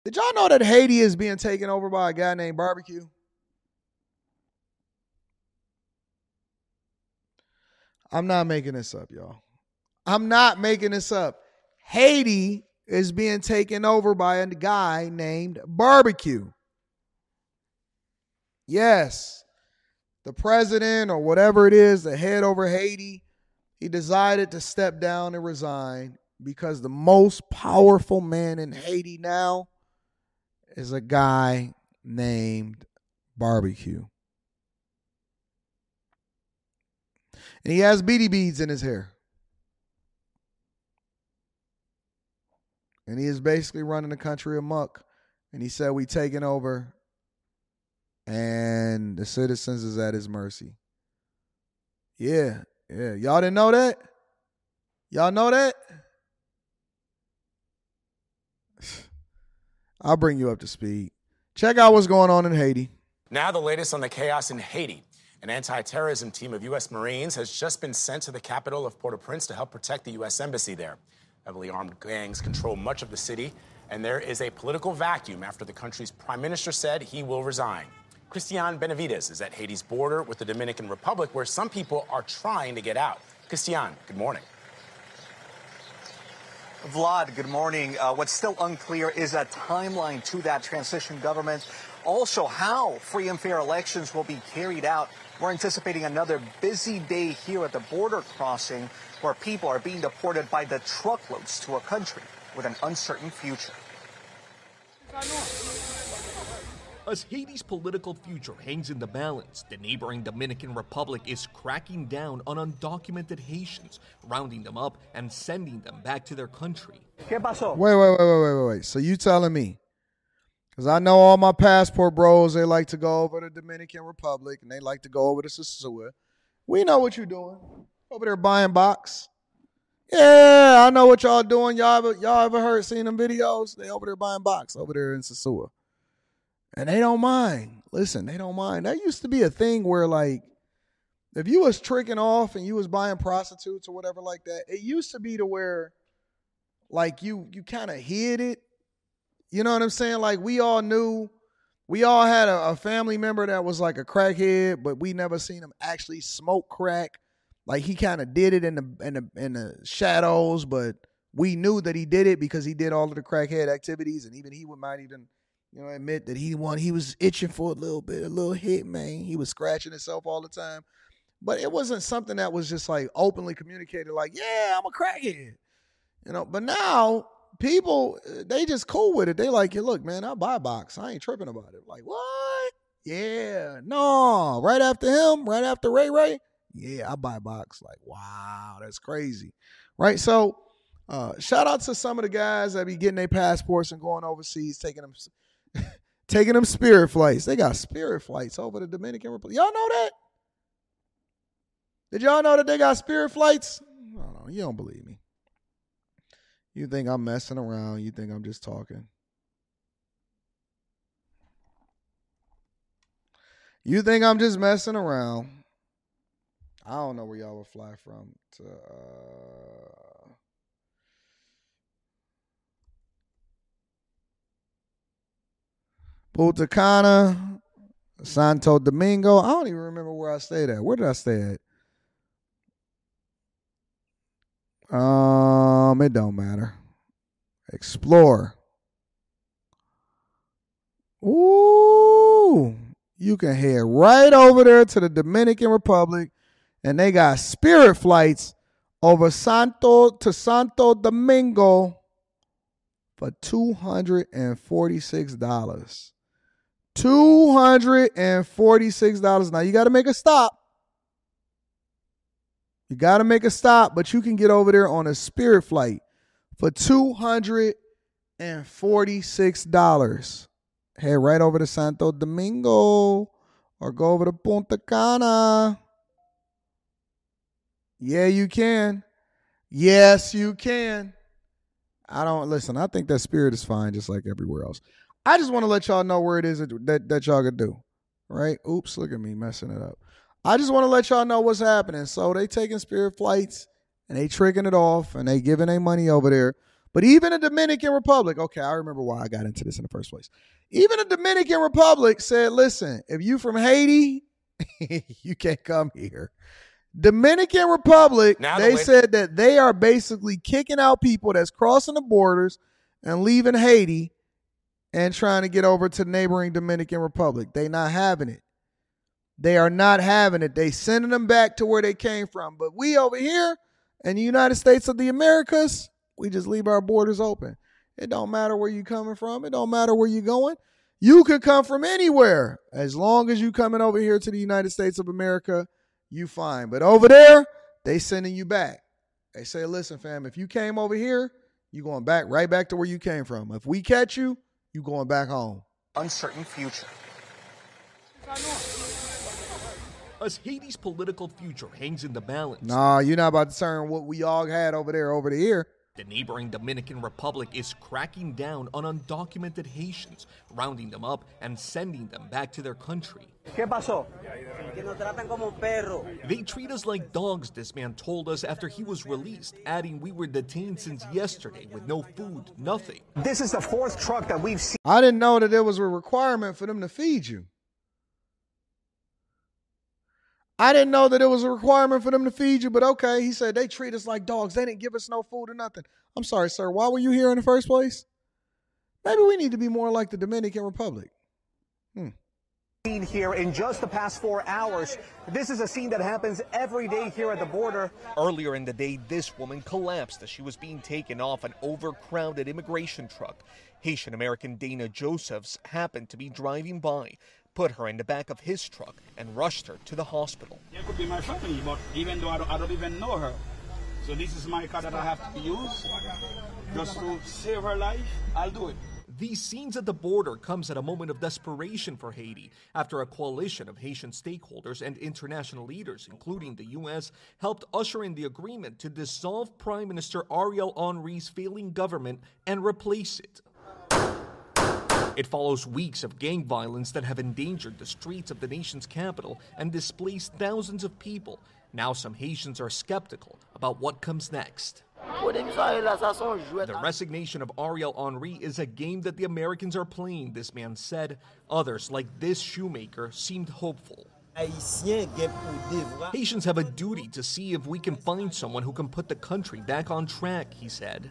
Did y'all know that Haiti is being taken over by a guy named Barbecue? I'm not making this up, y'all. I'm not making this up. Haiti is being taken over by a guy named Barbecue. Yes. The president or whatever it is, the head over Haiti, he decided to step down and resign because the most powerful man in Haiti now is a guy named Barbecue. And he has beady beads in his hair. And he is basically running the country amok. And he said, we taking over. And the citizens is at his mercy. Yeah. Y'all didn't know that? Y'all know that? I'll bring you up to speed. Check out what's going on in Haiti. Now the latest on the chaos in Haiti. An anti-terrorism team of U.S. Marines has just been sent to the capital of Port-au-Prince to help protect the U.S. embassy there. Heavily armed gangs control much of the city, and there is a political vacuum after the country's prime minister said he will resign. Christian Benavides is at Haiti's border with the Dominican Republic, where some people are trying to get out. Christian, good morning. Vlad, good morning. What's still unclear is a timeline to that transition government. Also, how free and fair elections will be carried out. We're anticipating another busy day here at the border crossing where people are being deported by the truckloads to a country with an uncertain future. As Haiti's political future hangs in the balance, the neighboring Dominican Republic is cracking down on undocumented Haitians, rounding them up and sending them back to their country. Wait. So you telling me, because I know all my passport bros, they like to go over to the Dominican Republic and they like to go over to Sosua. We know what you're doing. Over there buying box. Yeah, I know what y'all doing. Y'all ever seen them videos? They over there buying box over there in Sosua. And they don't mind. Listen, they don't mind. That used to be a thing where, like, if you was tricking off and you was buying prostitutes or whatever like that, it used to be to where, like, you kind of hid it. You know what I'm saying? Like, we all knew. We all had a family member that was like a crackhead, but we never seen him actually smoke crack. Like, he kind of did it in the shadows, but we knew that he did it because he did all of the crackhead activities, and even he might even admit that he was itching for a little hit, man. He was scratching himself all the time. But it wasn't something that was just like openly communicated, like, yeah, I'm a crackhead. But now people, they just cool with it. They like, yeah, look, man, I buy a box. I ain't tripping about it. Like, what? Yeah, no. Right after him, right after Ray, yeah, I buy a box. Like, wow, that's crazy. Right? So shout out to some of the guys that be getting their passports and going overseas, taking them Spirit flights. They got Spirit flights over the Dominican Republic. Y'all know that? Did y'all know that they got Spirit flights? No, you don't believe me. You think I'm messing around. You think I'm just talking. You think I'm just messing around. I don't know where y'all would fly from to Punta Cana, Santo Domingo. I don't even remember where I stayed at. Where did I stay at? It don't matter. Explore. Ooh, you can head right over there to the Dominican Republic, and they got Spirit flights over Santo Domingo for $246. $246. Now you got to make a stop. You got to make a stop, but you can get over there on a Spirit flight for $246. Head right over to Santo Domingo or go over to Punta Cana. Yeah, you can. Yes, you can. I think that Spirit is fine just like everywhere else. I just want to let y'all know where it is that y'all could do. Right? Oops, look at me messing it up. I just want to let y'all know what's happening. So they taking Spirit flights and they tricking it off and they giving their money over there. But even the Dominican Republic, okay, I remember why I got into this in the first place. Even the Dominican Republic said, listen, if you from Haiti, you can't come here. Dominican Republic, they said that they are basically kicking out people that's crossing the borders and leaving Haiti and trying to get over to the neighboring Dominican Republic. They not having it. They are not having it. They sending them back to where they came from. But we over here in the United States of the Americas, we just leave our borders open. It don't matter where you coming from. It don't matter where you going. You could come from anywhere. As long as you coming over here to the United States of America, you fine. But over there, they sending you back. They say, listen, fam, if you came over here, you going back right back to where you came from. If we catch you, you going back home. Uncertain future. As Haiti's political future hangs in the balance. Nah, you're not about to turn what we all had over there over to here. The neighboring Dominican Republic is cracking down on undocumented Haitians, rounding them up and sending them back to their country. ¿Qué pasó? They treat us like dogs, this man told us after he was released, adding we were detained since yesterday with no food, nothing. This is the fourth truck that we've seen. I didn't know that there was a requirement for them to feed you. I didn't know that it was a requirement for them to feed you, but okay, he said they treat us like dogs. They didn't give us no food or nothing. I'm sorry, sir. Why were you here in the first place? Maybe we need to be more like the Dominican Republic. Here in just the past 4 hours. This is a scene that happens every day here at the border. Earlier in the day, this woman collapsed as she was being taken off an overcrowded immigration truck. Haitian-American Dana Josephs happened to be driving by, put her in the back of his truck, and rushed her to the hospital. It could be my family, but even though I don't even know her. So this is my car that I have to use just to save her life. I'll do it. These scenes at the border comes at a moment of desperation for Haiti after a coalition of Haitian stakeholders and international leaders, including the U.S., helped usher in the agreement to dissolve Prime Minister Ariel Henry's failing government and replace it. It follows weeks of gang violence that have endangered the streets of the nation's capital and displaced thousands of people. Now some Haitians are skeptical about what comes next. The resignation of Ariel Henry is a game that the Americans are playing, this man said. Others, like this shoemaker, seemed hopeful. Haitians have a duty to see if we can find someone who can put the country back on track, he said.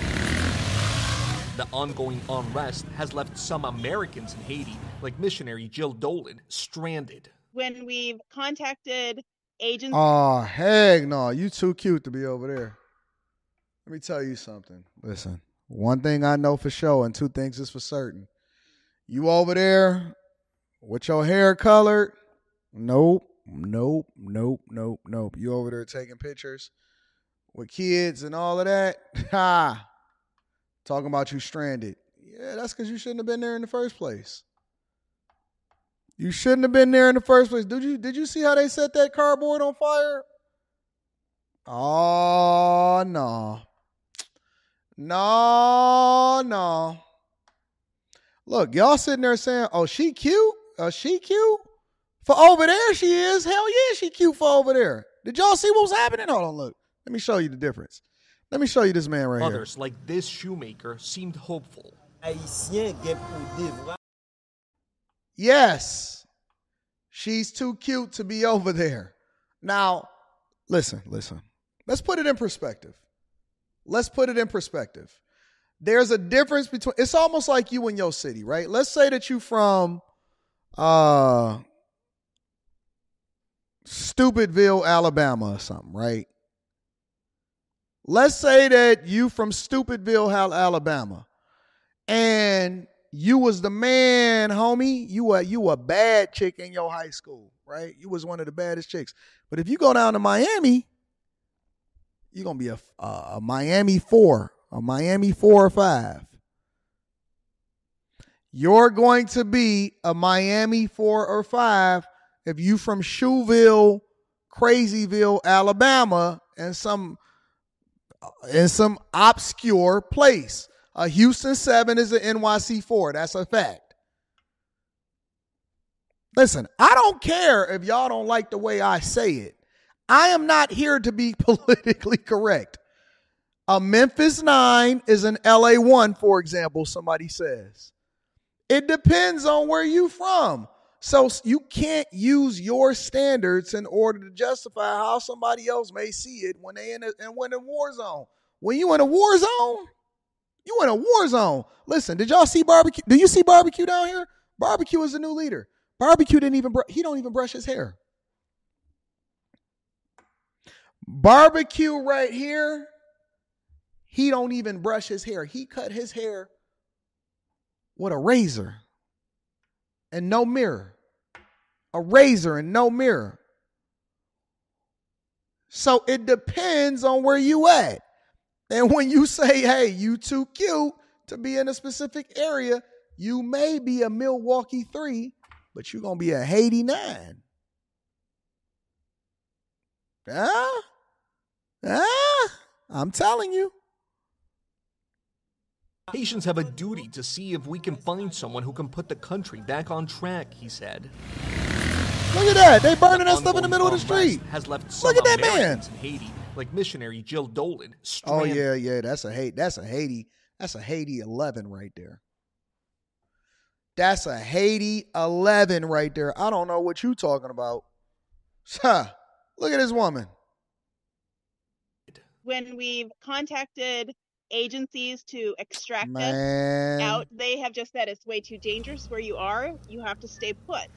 The ongoing unrest has left some Americans in Haiti, like missionary Jill Dolan, stranded. When we've contacted agents... Oh, heck no. You too cute to be over there. Let me tell you something. Listen, one thing I know for sure and two things is for certain. You over there with your hair colored? Nope. You over there taking pictures with kids and all of that? Ha! Talking about you stranded. Yeah, that's because you shouldn't have been there in the first place. You shouldn't have been there in the first place. Did you see how they set that cardboard on fire? Oh, no. No. Look, y'all sitting there saying, oh, she cute? She cute? For over there she is. Hell yeah, she cute for over there. Did y'all see what was happening? Hold on, look. Let me show you the difference. Let me show you this man right here. Others, like this shoemaker, seemed hopeful. Yes. She's too cute to be over there. Now, listen. Let's put it in perspective. There's a difference between, it's almost like you in your city, right? Let's say that you from Stupidville, Alabama or something, right? Let's say that you from Stupidville, Alabama, and you was the man, homie. You a bad chick in your high school, right? You was one of the baddest chicks. But if you go down to Miami, you're going to be a Miami 4 or 5. You're going to be a Miami 4 or 5 if you from Shoeville, Crazyville, Alabama, and some obscure place. A Houston 7 is an NYC 4. That's a fact. Listen, I don't care if y'all don't like the way I say it. I am not here to be politically correct. A Memphis 9 is an LA 1, for example, somebody says. It depends on where you from. So you can't use your standards in order to justify how somebody else may see it when they in a war zone. When you in a war zone, you in a war zone. Listen, did y'all see Barbecue? Do you see Barbecue down here? Barbecue is the new leader. Barbecue don't even brush his hair. Barbecue right here, he don't even brush his hair. He cut his hair with a razor and no mirror. A razor and no mirror. So it depends on where you at. And when you say, hey, you too cute to be in a specific area, you may be a Milwaukee 3, but you're going to be a Haiti 9. I'm telling you. Haitians have a duty to see if we can find someone who can put the country back on track, he said. Look at that. They burning that stuff in the middle of the street. Has left some Look at that Americans man. in Haiti, like missionary Jill Dolan. Oh, yeah. That's a Haiti 11 right there. That's a Haiti 11 right there. I don't know what you talking about. Look at this woman. When we've contacted agencies to extract it out, they have just said it's way too dangerous where you are. You have to stay put.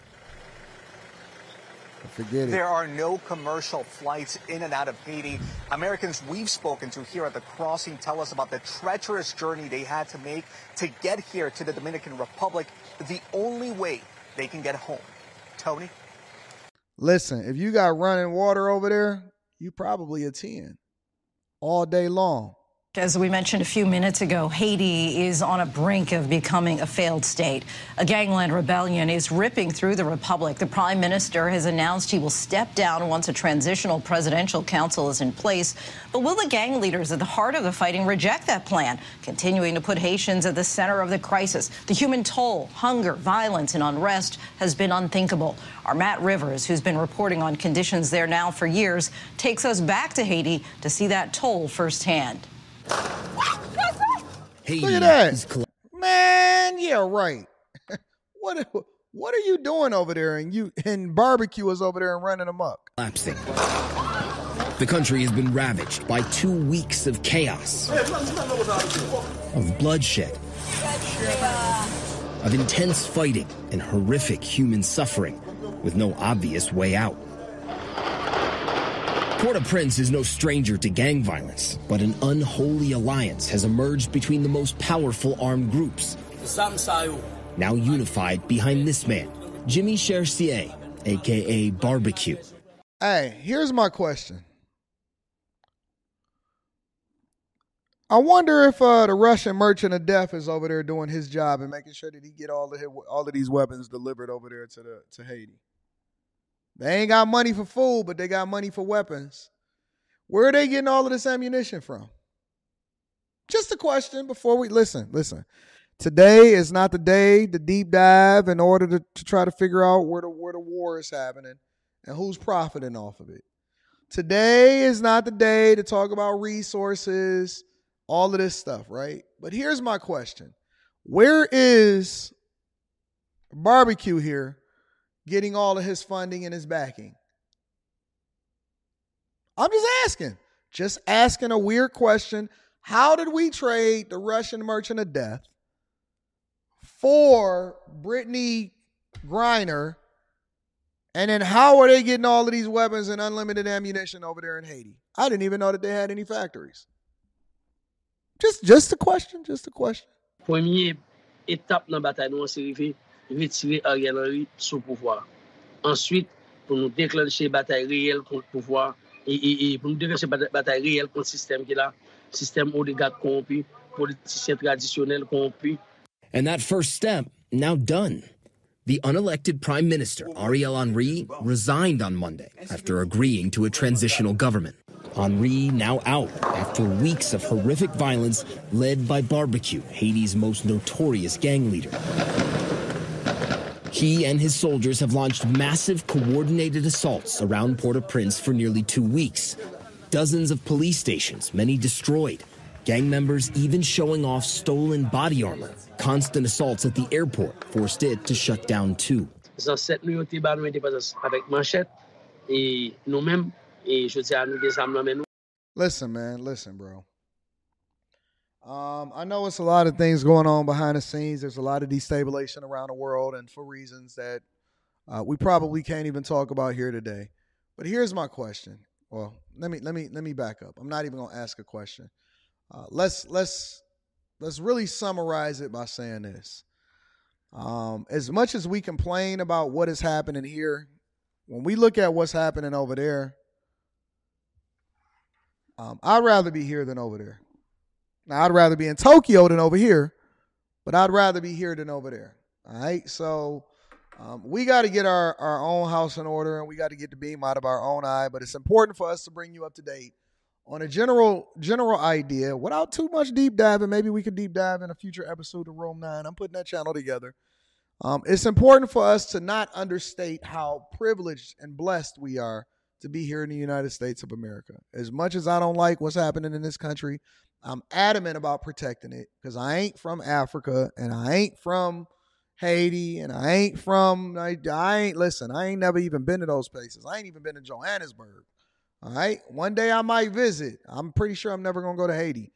Forget it. There are no commercial flights in and out of Haiti. Americans we've spoken to here at the crossing tell us about the treacherous journey they had to make to get here to the Dominican Republic, the only way they can get home. Tony? Listen, if you got running water over there, you probably a 10 all day long. As we mentioned a few minutes ago, Haiti is on a brink of becoming a failed state. A gangland rebellion is ripping through the republic. The prime minister has announced he will step down once a transitional presidential council is in place. But will the gang leaders at the heart of the fighting reject that plan, continuing to put Haitians at the center of the crisis? The human toll, hunger, violence, and unrest has been unthinkable. Our Matt Rivers, who's been reporting on conditions there now for years, takes us back to Haiti to see that toll firsthand. Look at that. Man, yeah, right. What are you doing over there? And Barbecue is over there and running amok. Collapsing. The country has been ravaged by 2 weeks of chaos, of bloodshed, of intense fighting and horrific human suffering with no obvious way out. Port-au-Prince is no stranger to gang violence, but an unholy alliance has emerged between the most powerful armed groups, now unified behind this man, Jimmy Chersier, a.k.a. Barbecue. Hey, here's my question. I wonder if the Russian merchant of death is over there doing his job and making sure that he get all of these weapons delivered over there to Haiti. They ain't got money for food, but they got money for weapons. Where are they getting all of this ammunition from? Just a question before we listen. Today is not the day to deep dive in order to try to figure out where the war is happening and who's profiting off of it. Today is not the day to talk about resources, all of this stuff, right? But here's my question. Where is Barbecue here getting all of his funding and his backing? I'm just asking a weird question. How did we trade the Russian merchant of death for Brittany Griner? And then how are they getting all of these weapons and unlimited ammunition over there in Haiti? I didn't even know that they had any factories. Just a question. Premier étape dans bataille nous c'est retirer Ariel Henry sous pouvoir. Ensuite, pour nous déclencher bataille réelle contre le pouvoir et pour nous déclencher bataille réelle contre le système qui est là, système oligarque corrompu, politicien traditionnel corrompu. And that first step, now done. The unelected Prime Minister, Ariel Henry, resigned on Monday after agreeing to a transitional government. Henry now out after weeks of horrific violence led by Barbecue, Haiti's most notorious gang leader. He and his soldiers have launched massive coordinated assaults around Port-au-Prince for nearly 2 weeks. Dozens of police stations, many destroyed. Gang members even showing off stolen body armor. Constant assaults at the airport forced it to shut down too. Listen, man. Listen, bro. I know it's a lot of things going on behind the scenes. There's a lot of destabilization around the world, and for reasons that we probably can't even talk about here today. But here's my question. Well, let me back up. I'm not even gonna ask a question. Let's really summarize it by saying this. As much as we complain about what is happening here, when we look at what's happening over there, I'd rather be here than over there. Now, I'd rather be in Tokyo than over here, but I'd rather be here than over there. All right, so we got to get our own house in order, and we got to get the beam out of our own eye. But it's important for us to bring you up to date on a general idea without too much deep diving. Maybe we could deep dive in a future episode of Room 9. I'm putting that channel together. It's important for us to not understate how privileged and blessed we are to be here in the United States of America. As much as I don't like what's happening in this country, I'm adamant about protecting it because I ain't from Africa and I ain't from Haiti and I ain't never even been to those places. I ain't even been to Johannesburg. All right. One day I might visit. I'm pretty sure I'm never going to go to Haiti.